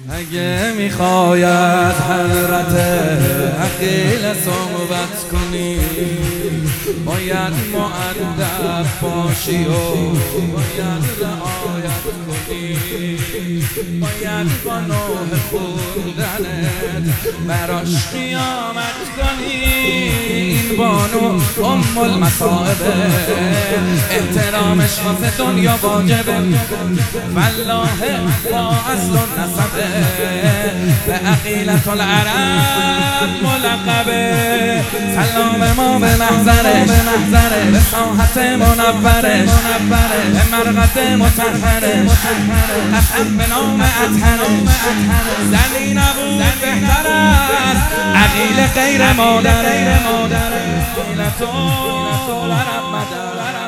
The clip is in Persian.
اگه میخواید حضرت عقیل صحبت کنی باید مؤدب باشی و باید رعایت کنی، باید با نوح خوندنت براش قیامت کنی. این بانو ام المصائبه، احترامش واسه دنیا واجبه، والله با اصل و نسبه به عقیلة العرب ملقبه. سلام ما به محضرش، به ساحت منورش، به مرقد مطهره، قسم به نام اطهرش. زنی نبود بهتر است عقیل غیر مادره، عقیلة العرب مدر.